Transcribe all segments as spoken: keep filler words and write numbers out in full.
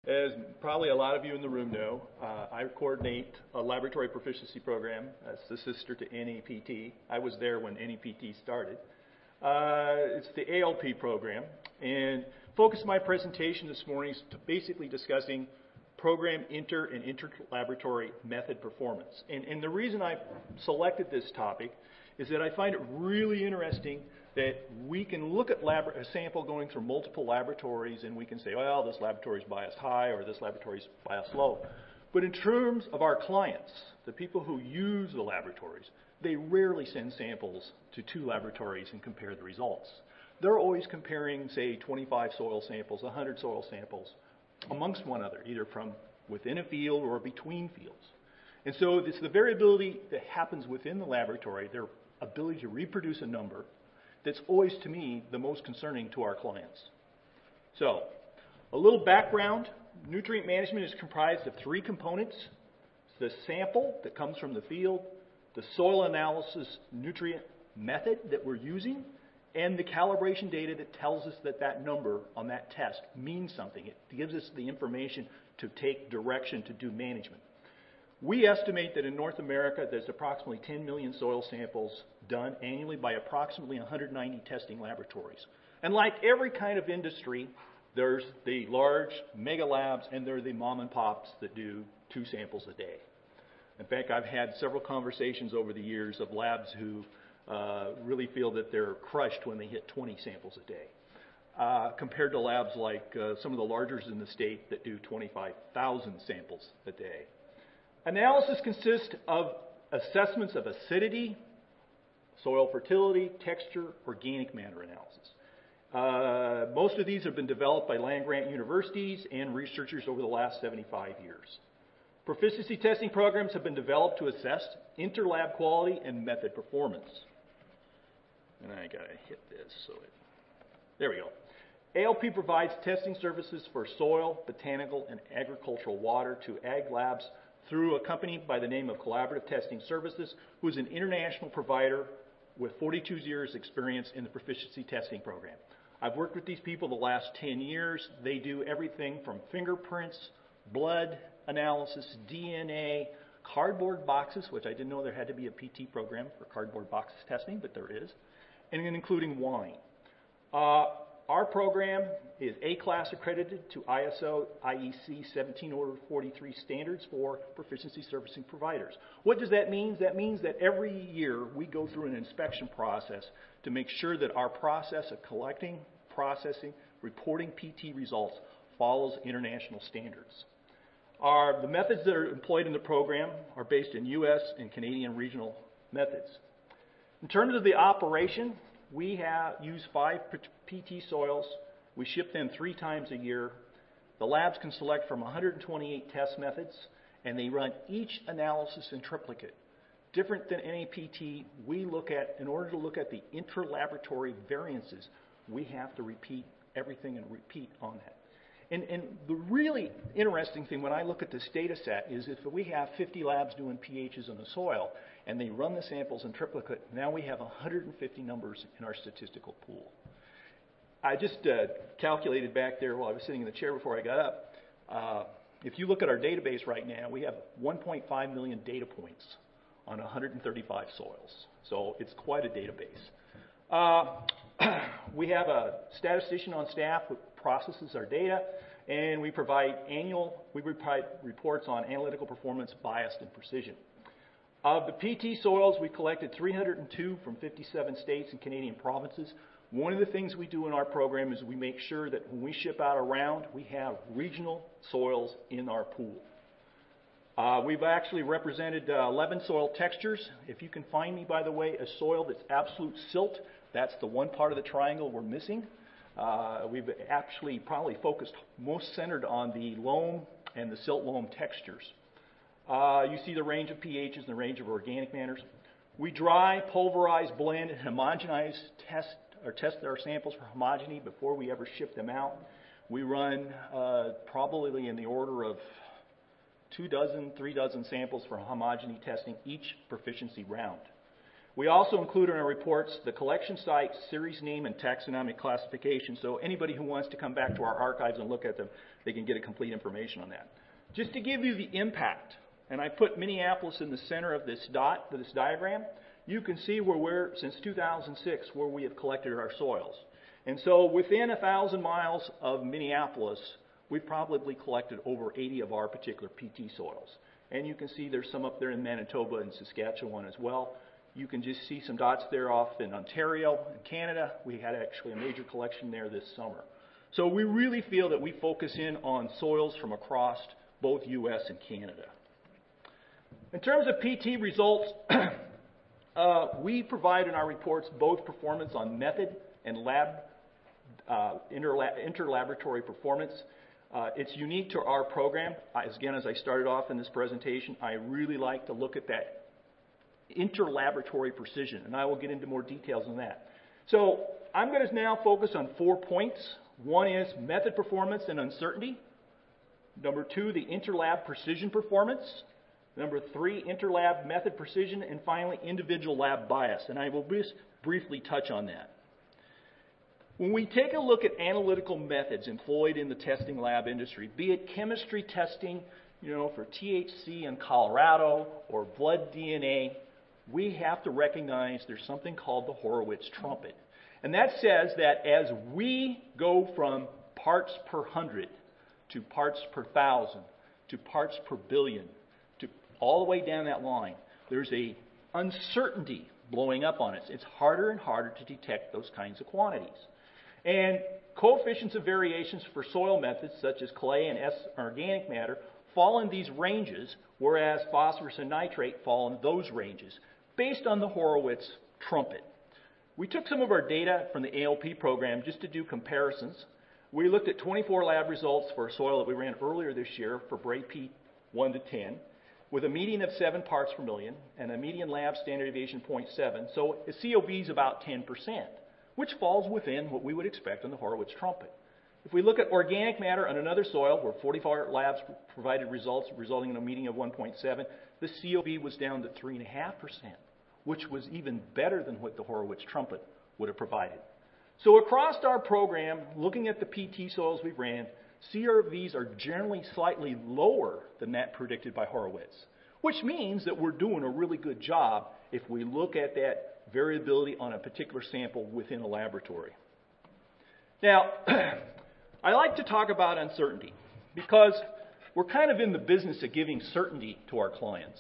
As probably a lot of you in the room know, uh, I coordinate a laboratory proficiency program. That's the sister to N A P T. I was there when N A P T started. Uh, it's the A L P program, and focus of my presentation this morning is to basically discussing program inter and inter-laboratory method performance. And, and the reason I selected this topic is that I find it really interesting that we can look at lab- a sample going through multiple laboratories and we can say, well, this laboratory is biased high or this laboratory is biased low. But in terms of our clients, the people who use the laboratories, they rarely send samples to two laboratories and compare the results. They're always comparing, say, twenty-five soil samples, one hundred soil samples amongst one another, either from within a field or between fields. And so it's the variability that happens within the laboratory, their ability to reproduce a number, that's always, to me, the most concerning to our clients. So, a little background. Nutrient management is comprised of three components. The sample that comes from the field, the soil analysis nutrient method that we're using, and the calibration data that tells us that that number on that test means something. It gives us the information to take direction to do management. We estimate that in North America, there's approximately ten million soil samples done annually by approximately one hundred ninety testing laboratories. And like every kind of industry, there's the large mega labs and there are the mom and pops that do two samples a day. In fact, I've had several conversations over the years of labs who uh, really feel that they're crushed when they hit twenty samples a day, uh, compared to labs like uh, some of the largers in the state that do twenty-five thousand samples a day. Analysis consists of assessments of acidity, soil fertility, texture, organic matter analysis. Uh, most of these have been developed by land-grant universities and researchers over the last seventy-five years. Proficiency testing programs have been developed to assess inter-lab quality and method performance. And I gotta hit this so it, there we go. A L P provides testing services for soil, botanical, and agricultural water to ag labs through a company by the name of Collaborative Testing Services, who is an international provider with forty-two years experience in the proficiency testing program. I've worked with these people the last ten years. They do everything from fingerprints, blood analysis, D N A, cardboard boxes, which I didn't know there had to be a P T program for cardboard boxes testing, but there is, and including wine. Uh, Our program is A-class accredited to I S O I E C seventeen oh forty-three standards for proficiency servicing providers. What does that mean? That means that every year we go through an inspection process to make sure that our process of collecting, processing, reporting P T results follows international standards. Our, the methods that are employed in the program are based in U S and Canadian regional methods. In terms of the operation, we have used five P T soils. We ship them three times a year. The labs can select from one hundred twenty-eight test methods, and they run each analysis in triplicate. Different than N A P T, we look at, in order to look at the inter-laboratory variances, we have to repeat everything and repeat on that. And, and the really interesting thing when I look at this data set is if we have fifty labs doing pHs in the soil and they run the samples in triplicate, now we have one hundred fifty numbers in our statistical pool. I just uh, calculated back there while I was sitting in the chair before I got up. Uh, if you look at our database right now, we have one point five million data points on one hundred thirty-five soils. So it's quite a database. Uh, we have a statistician on staff who processes our data, and we provide annual, we provide reports on analytical performance, bias, and precision. Of the P T soils, we collected three hundred two from fifty-seven states and Canadian provinces. One of the things we do in our program is we make sure that when we ship out a round, we have regional soils in our pool. Uh, we've actually represented uh, eleven soil textures. If you can find me, by the way, a soil that's absolute silt, that's the one part of the triangle we're missing. Uh, we've actually probably focused most centered on the loam and the silt loam textures. Uh, you see the range of pHs and the range of organic matters. We dry, pulverize, blend, and homogenize test or test our samples for homogeny before we ever ship them out. We run uh, probably in the order of two dozen, three dozen samples for homogeny testing each proficiency round. We also include in our reports the collection site, series name, and taxonomic classification, so anybody who wants to come back to our archives and look at them, they can get a complete information on that. Just to give you the impact, and I put Minneapolis in the center of this dot, this diagram, you can see where we're, since two thousand six, where we have collected our soils. And so within one thousand miles of Minneapolis, we've probably collected over eighty of our particular P T soils. And you can see there's some up there in Manitoba and Saskatchewan as well. You can just see some dots there off in Ontario and Canada. We had actually a major collection there this summer. So we really feel that we focus in on soils from across both U S and Canada. In terms of P T results, uh, we provide in our reports both performance on method and lab, uh, interlab, interlaboratory performance. Uh, it's unique to our program. I, again, as I started off in this presentation, I really like to look at that interlaboratory precision, and I will get into more details on that. So I'm going to now focus on four points. One is method performance and uncertainty. Number two, the interlab precision performance. Number three, interlab method precision. And finally, individual lab bias. And I will just briefly touch on that. When we take a look at analytical methods employed in the testing lab industry, be it chemistry testing, you know, for T H C in Colorado or blood D N A, we have to recognize there's something called the Horowitz trumpet. And that says that as we go from parts per hundred to parts per thousand to parts per billion to all the way down that line, there's a uncertainty blowing up on us. It's harder and harder to detect those kinds of quantities. And coefficients of variations for soil methods such as clay and S organic matter fall in these ranges, whereas phosphorus and nitrate fall in those ranges, based on the Horowitz trumpet. We took some of our data from the A L P program just to do comparisons. We looked at twenty-four lab results for a soil that we ran earlier this year for Bray P one to ten, with a median of seven parts per million and a median lab standard deviation of zero point seven, so a C O V is about ten percent, which falls within what we would expect on the Horowitz trumpet. If we look at organic matter on another soil where forty-four labs provided results resulting in a median of one point seven, the C O V was down to three point five percent, which was even better than what the Horowitz trumpet would have provided. So across our program, looking at the P T soils we ran, C R Vs are generally slightly lower than that predicted by Horowitz, which means that we're doing a really good job if we look at that variability on a particular sample within a laboratory. Now, I like to talk about uncertainty because we're kind of in the business of giving certainty to our clients.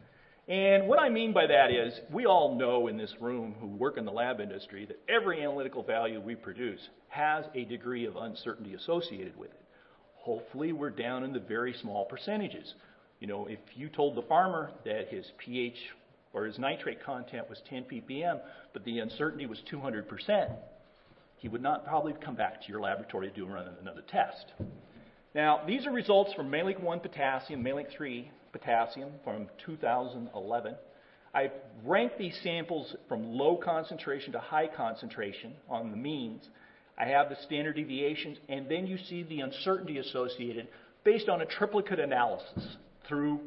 And what I mean by that is we all know in this room who work in the lab industry that every analytical value we produce has a degree of uncertainty associated with it. Hopefully we're down in the very small percentages. You know, if you told the farmer that his pH or his nitrate content was ten p p m, but the uncertainty was two hundred percent, he would not probably come back to your laboratory to do another test. Now, these are results from Mehlich one potassium, Mehlich three potassium from two thousand eleven. I've ranked these samples from low concentration to high concentration on the means. I have the standard deviations, and then you see the uncertainty associated based on a triplicate analysis through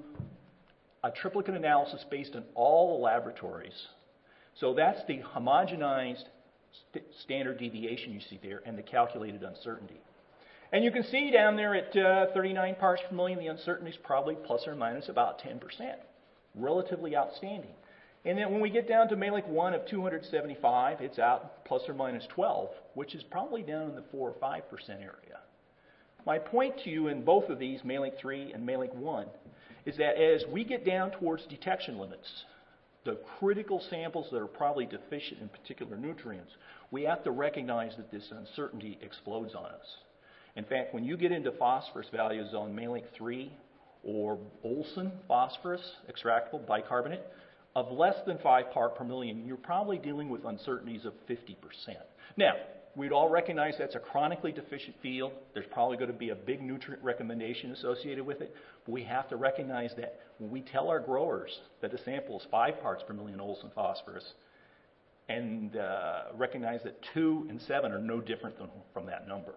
a triplicate analysis based on all the laboratories. So that's the homogenized st- standard deviation you see there and the calculated uncertainty. And you can see down there at uh, thirty-nine parts per million, the uncertainty is probably plus or minus about ten percent. Relatively outstanding. And then when we get down to Mehlich one of two hundred seventy-five, it's out plus or minus twelve, which is probably down in the four or five percent area. My point to you in both of these, Mehlich three and Mehlich one, is that as we get down towards detection limits, the critical samples that are probably deficient in particular nutrients, we have to recognize that this uncertainty explodes on us. In fact, when you get into phosphorus values on Mehlich three or Olsen phosphorus, extractable bicarbonate, of less than five part per million, you're probably dealing with uncertainties of fifty percent. Now, we'd all recognize that's a chronically deficient field. There's probably going to be a big nutrient recommendation associated with it. But we have to recognize that when we tell our growers that the sample is five parts per million Olsen phosphorus, and uh, recognize that two and seven are no different than, from that number.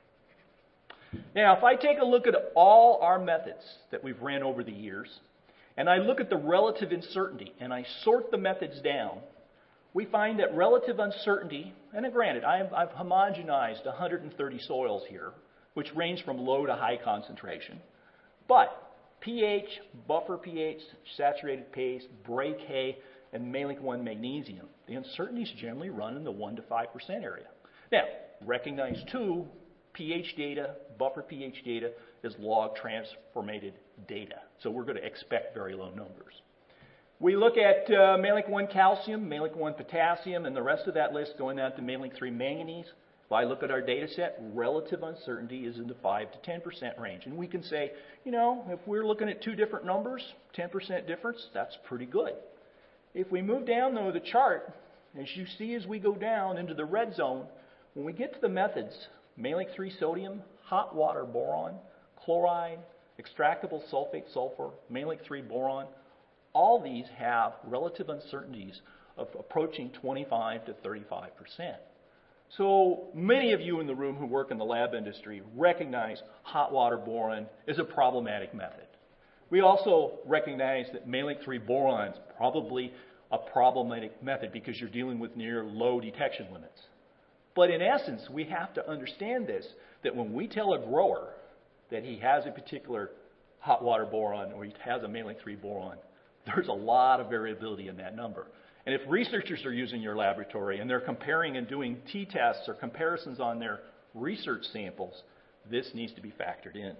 Now, if I take a look at all our methods that we've ran over the years, and I look at the relative uncertainty, and I sort the methods down, we find that relative uncertainty, and granted, I've, I've homogenized one hundred thirty soils here, which range from low to high concentration, but pH, buffer pH, saturated paste, Bray K, and Mehlich one magnesium, the uncertainties generally run in the one to five percent area. Now, recognize too, pH data, buffer pH data is log transformated data. So we're going to expect very low numbers. We look at uh, Mehlich one calcium, Mehlich one potassium, and the rest of that list going out to Mehlich three manganese. If I look at our data set, relative uncertainty is in the five to ten percent range. And we can say, you know, if we're looking at two different numbers, ten percent difference, that's pretty good. If we move down, though, the chart, as you see as we go down into the red zone, when we get to the methods, Mehlich three sodium, hot water boron, chloride, extractable sulfate sulfur, Mehlich three boron, all these have relative uncertainties of approaching twenty-five to thirty-five percent. So many of you in the room who work in the lab industry recognize hot water boron is a problematic method. We also recognize that Mehlich three boron is probably a problematic method because you're dealing with near low detection limits. But in essence, we have to understand this, that when we tell a grower that he has a particular hot water boron or he has a Mehlich three boron, there's a lot of variability in that number. And if researchers are using your laboratory and they're comparing and doing t-tests or comparisons on their research samples, this needs to be factored in.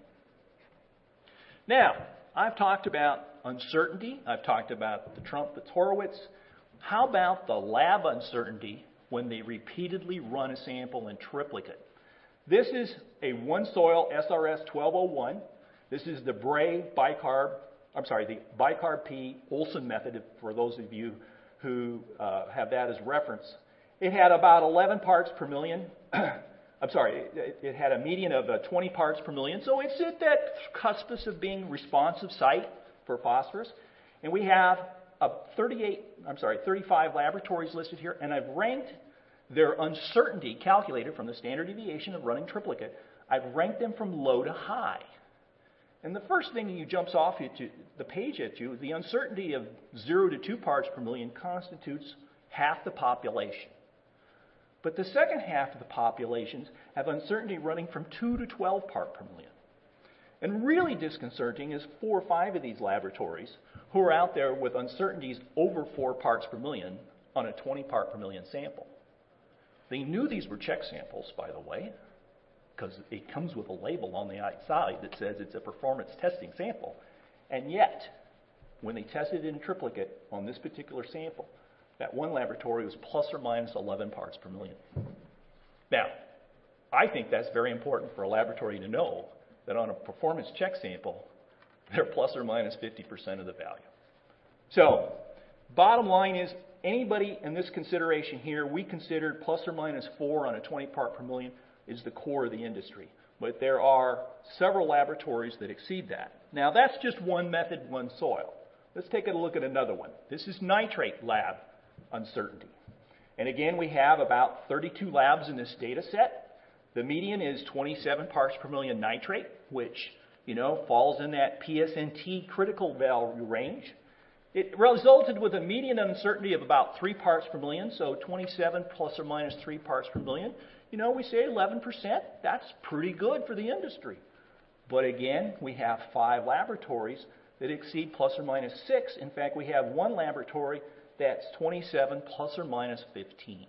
Now, I've talked about uncertainty. I've talked about the Trumpf-Horowitz. How about the lab uncertainty when they repeatedly run a sample in triplicate? This is a one-soil S R S twelve oh one. This is the Bray bicarb, I'm sorry, the bicarb P Olsen method, for those of you who uh, have that as reference. It had about eleven parts per million. I'm sorry, it, it had a median of uh, twenty parts per million. So it's at that cuspus of being responsive site for phosphorus. And we have a thirty-eight, I'm sorry, thirty-five laboratories listed here, and I've ranked their uncertainty calculated from the standard deviation of running triplicate. I've ranked them from low to high. And the first thing that jumps off at you, the page at you, the uncertainty of zero to two parts per million constitutes half the population. But the second half of the populations have uncertainty running from two to twelve part per million. And really disconcerting is four or five of these laboratories who are out there with uncertainties over four parts per million on a twenty part per million sample. They knew these were check samples, by the way, because it comes with a label on the outside that says it's a performance testing sample. And yet, when they tested it in triplicate on this particular sample, that one laboratory was plus or minus eleven parts per million. Now, I think that's very important for a laboratory to know that on a performance check sample, they're plus or minus fifty percent of the value. So, bottom line is, anybody in this consideration here, we considered plus or minus four on a twenty part per million is the core of the industry. But there are several laboratories that exceed that. Now, that's just one method, one soil. Let's take a look at another one. This is nitrate lab uncertainty. And again, we have about thirty-two labs in this data set. The median is twenty-seven parts per million nitrate, which, you know, falls in that P S N T critical value range. It resulted with a median uncertainty of about three parts per million, so twenty-seven plus or minus three parts per million. You know, we say eleven percent. That's pretty good for the industry. But again, we have five laboratories that exceed plus or minus six. In fact, we have one laboratory that's twenty-seven plus or minus fifteen.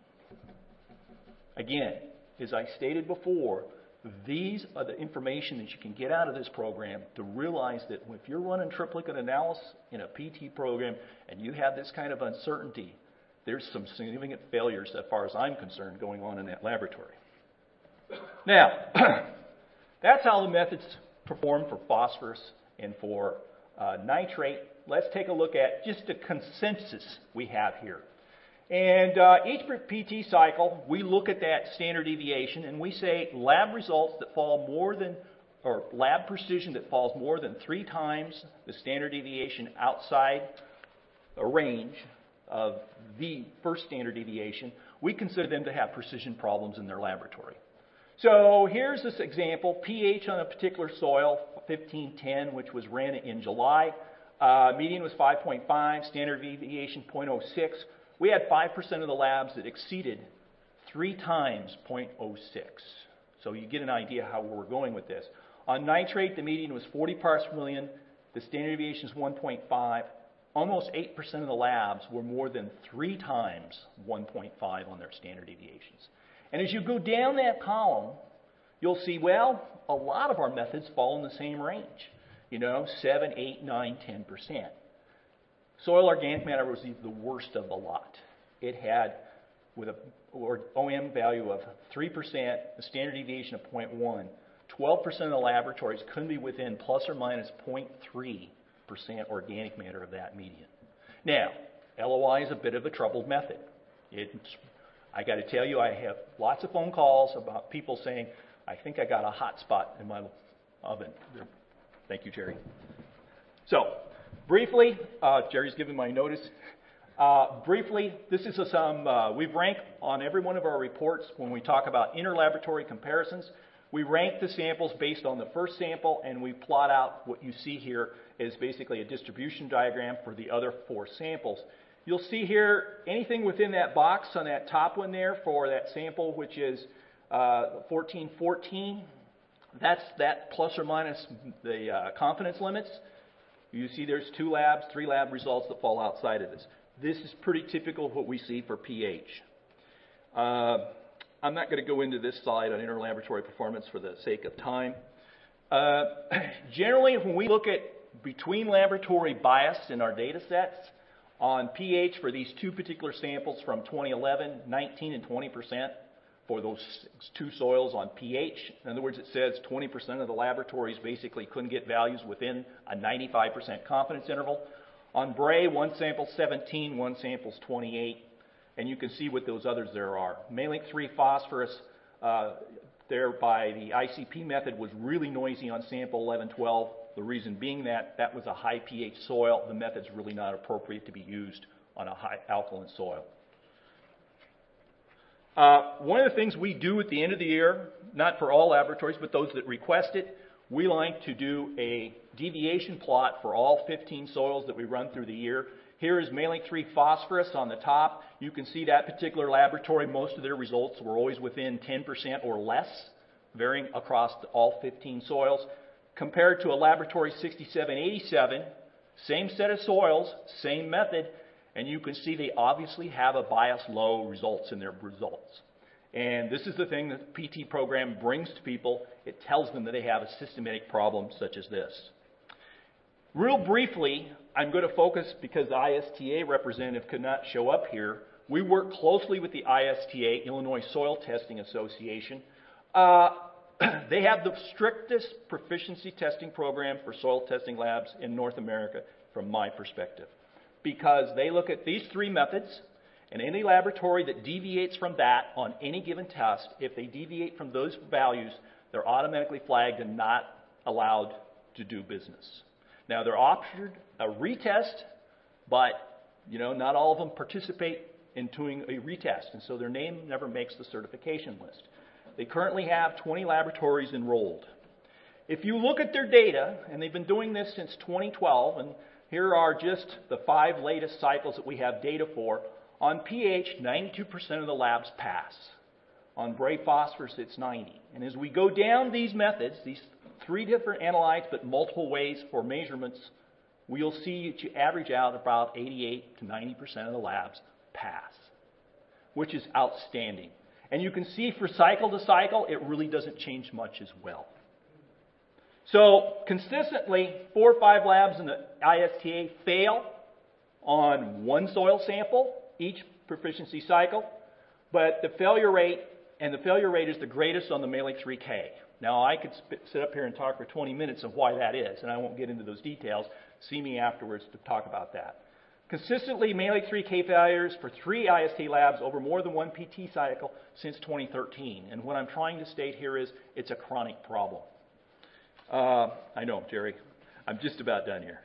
Again, as I stated before, these are the information that you can get out of this program to realize that if you're running triplicate analysis in a P T program and you have this kind of uncertainty, there's some significant failures, as far as I'm concerned, going on in that laboratory. Now, that's how the methods perform for phosphorus and for uh, nitrate. Let's take a look at just the consensus we have here. And uh, each P T cycle, we look at that standard deviation and we say lab results that fall more than, or lab precision that falls more than three times the standard deviation outside a range of the first standard deviation, we consider them to have precision problems in their laboratory. So here's this example, pH on a particular soil, fifteen ten, which was ran in July. Uh, median was five point five, standard deviation zero point zero six. We had five percent of the labs that exceeded three times zero point zero six. So you get an idea how we're going with this. On nitrate, the median was forty parts per million. The standard deviation is one point five. Almost eight percent of the labs were more than three times one point five on their standard deviations. And as you go down that column, you'll see, well, a lot of our methods fall in the same range. You know, seven, eight, nine, ten percent. Soil organic matter was the worst of the lot. It had, with a or O M value of three percent, a standard deviation of zero point one, twelve percent of the laboratories couldn't be within plus or minus zero point three percent organic matter of that median. Now, L O I is a bit of a troubled method. It's, I got to tell you, I have lots of phone calls about people saying, I think I got a hot spot in my oven. Thank you, Jerry. So, briefly, uh, Jerry's given my notice. Uh, briefly, this is a, some, uh, we've ranked on every one of our reports when we talk about interlaboratory comparisons. We rank the samples based on the first sample, and we plot out what you see here is basically a distribution diagram for the other four samples. You'll see here anything within that box on that top one there for that sample, which is uh, fourteen fourteen. That's that plus or minus the uh, confidence limits. You see there's two labs, three lab results that fall outside of this. This is pretty typical of what we see for pH. Uh, I'm not going to go into this slide on interlaboratory performance for the sake of time. Uh, generally, when we look at between laboratory bias in our data sets on pH for these two particular samples from twenty eleven, nineteen and twenty percent for those two soils on pH. In other words, it says twenty percent of the laboratories basically couldn't get values within a ninety-five percent confidence interval. On Bray, one sample's seventeen, one sample's twenty-eight, and you can see what those others there are. Malink three phosphorus uh, there by the I C P method was really noisy on sample eleven twelve. The reason being that that was a high pH soil. The method's really not appropriate to be used on a high alkaline soil. Uh, one of the things we do at the end of the year, not for all laboratories, but those that request it, we like to do a deviation plot for all fifteen soils that we run through the year. Here is Malink three phosphorus on the top. You can see that particular laboratory, most of their results were always within ten percent or less, varying across all fifteen soils. Compared to a laboratory sixty-seven eighty-seven, same set of soils, same method, and you can see they obviously have a bias low results in their results. And this is the thing that the P T program brings to people. It tells them that they have a systematic problem such as this. Real briefly, I'm going to focus, because the I S T A representative could not show up here, we work closely with the I S T A, Illinois Soil Testing Association. Uh, they have the strictest proficiency testing program for soil testing labs in North America from my perspective, because they look at these three methods, and any laboratory that deviates from that on any given test, if they deviate from those values, they're automatically flagged and not allowed to do business. Now, they're offered a retest, but you know, not all of them participate in doing a retest, and so their name never makes the certification list. They currently have twenty laboratories enrolled. If you look at their data, and they've been doing this since twenty twelve, and here are just the five latest cycles that we have data for. On pH, ninety-two percent of the labs pass. On Bray phosphorus, it's ninety. And as we go down these methods, these three different analytes but multiple ways for measurements, we'll see that you average out about eighty-eight to ninety percent of the labs pass, which is outstanding. And you can see for cycle to cycle, it really doesn't change much as well. So consistently, four or five labs in the I S T A fail on one soil sample each proficiency cycle, but the failure rate, and the failure rate is the greatest on the Malink three K. Now, I could sit up here and talk for twenty minutes of why that is, and I won't get into those details. See me afterwards to talk about that. Consistently, Malink three K failures for three I S T A labs over more than one P T cycle since twenty thirteen. And what I'm trying to state here is it's a chronic problem. Uh, I know, Jerry. I'm just about done here.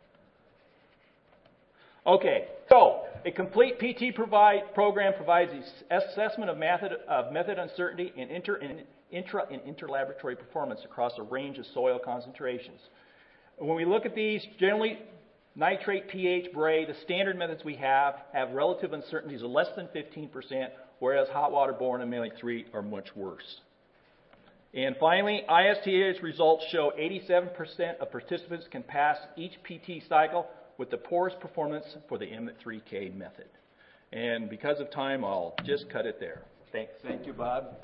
Okay, so a complete P T provide, program provides the assessment of method, of method uncertainty and inter, in, intra and interlaboratory performance across a range of soil concentrations. When we look at these, generally Nitrate, pH, Bray, the standard methods we have have relative uncertainties of less than fifteen percent, whereas hot water boron and Mehlich three are much worse. And finally, I S T A's results show eighty-seven percent of participants can pass each P T cycle with the poorest performance for the M three K method. And because of time, I'll just cut it there. Thanks. Thank you, Bob.